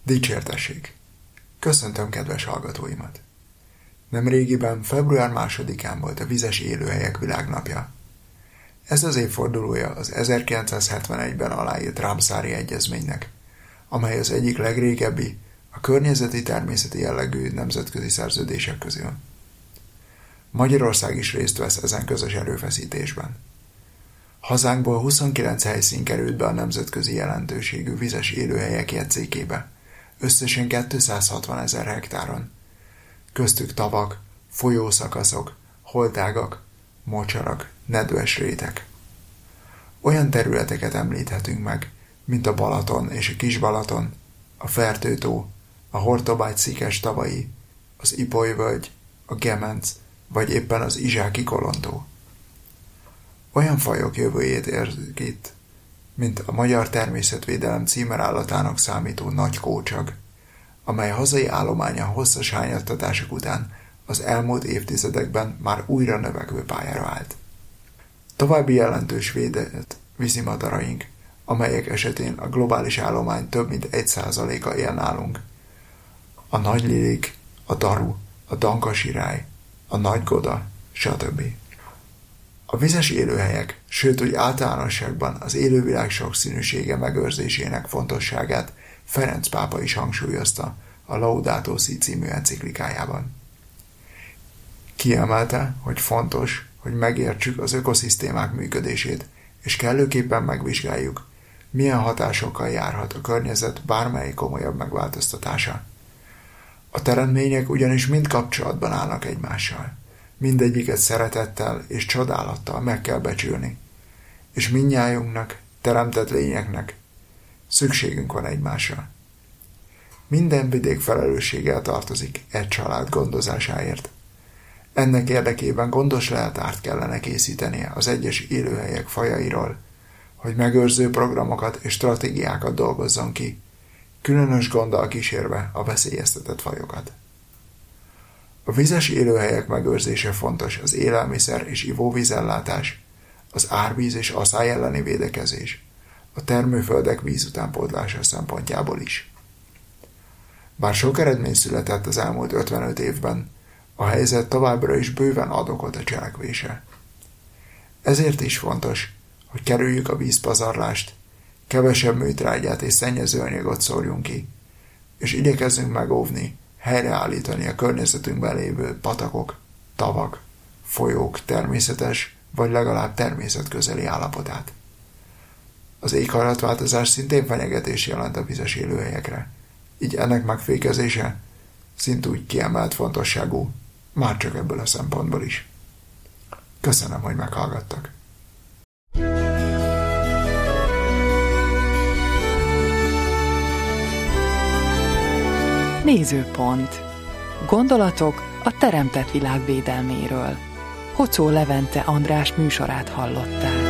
Dicsértessék! Köszöntöm kedves hallgatóimat! Nemrégiben, február 2-án volt a Vizes Élőhelyek Világnapja. Ez az évfordulója az 1971-ben aláírt Ramszári Egyezménynek, amely az egyik legrégebbi, a környezeti természeti jellegű nemzetközi szerződések közül. Magyarország is részt vesz ezen közös erőfeszítésben. Hazánkból 29 helyszín került be a nemzetközi jelentőségű vizes élőhelyek jegyzékébe, összesen 260 000 hektáron. Köztük tavak, folyószakaszok, holtágak, mocsarak, nedves rétek. Olyan területeket említhetünk meg, mint a Balaton és a Kis-Balaton, a Fertő-tó, a Hortobágy-szikes tavai, az Ipoly-völgy, a Gemenc, vagy éppen az Izsáki Kolontó. Olyan fajok jövőjét érzik itt, mint a Magyar Természetvédelem címerállatának számító nagy kócsag, amely hazai állománya hosszas hányattatások után az elmúlt évtizedekben már újra növekvő pályára állt. További jelentős védett vízimadaraink, amelyek esetén a globális állomány több mint 1%-a él nálunk. A nagylilik, a daru, a dankasirály, a nagygoda, stb. A vizes élőhelyek, sőt úgy általánosságban az élővilág sokszínűsége megőrzésének fontosságát Ferenc pápa is hangsúlyozta a Laudato Si című enciklikájában. Kiemelte, hogy fontos, hogy megértsük az ökoszisztémák működését, és kellőképpen megvizsgáljuk, milyen hatásokkal járhat a környezet bármely komolyabb megváltoztatása. A teremtmények ugyanis mind kapcsolatban állnak egymással. Mindegyiket szeretettel és csodálattal meg kell becsülni, és mindnyájunknak, teremtett lényeknek szükségünk van egymásra. Minden vidék felelősséggel tartozik egy család gondozásáért. Ennek érdekében gondos leltárt kellene készítenie az egyes élőhelyek fajairól, hogy megőrző programokat és stratégiákat dolgozzon ki, különös gonddal kísérve a veszélyeztetett fajokat. A vizes élőhelyek megőrzése fontos az élelmiszer és ivóvízellátás, az árvíz és asszály elleni védekezés, a termőföldek vízutánpótlása szempontjából is. Bár sok eredmény született az elmúlt 55 évben, a helyzet továbbra is bőven ad okot a cselekvésre. Ezért is fontos, hogy kerüljük a vízpazarlást, kevesebb műtrágyát és szennyezőanyagot szórjunk ki, és igyekezzünk megóvni, helyreállítani a környezetünkben lévő patakok, tavak, folyók természetes vagy legalább természetközeli állapotát. Az éghajlatváltozás szintén fenyegetés jelent a vizes élőhelyekre, így ennek megfékezése szintúgy kiemelt fontosságú, már csak ebből a szempontból is. Köszönöm, hogy meghallgattak. Nézőpont. Gondolatok a teremtett világ védelméről. Hocó Levente András műsorát hallották.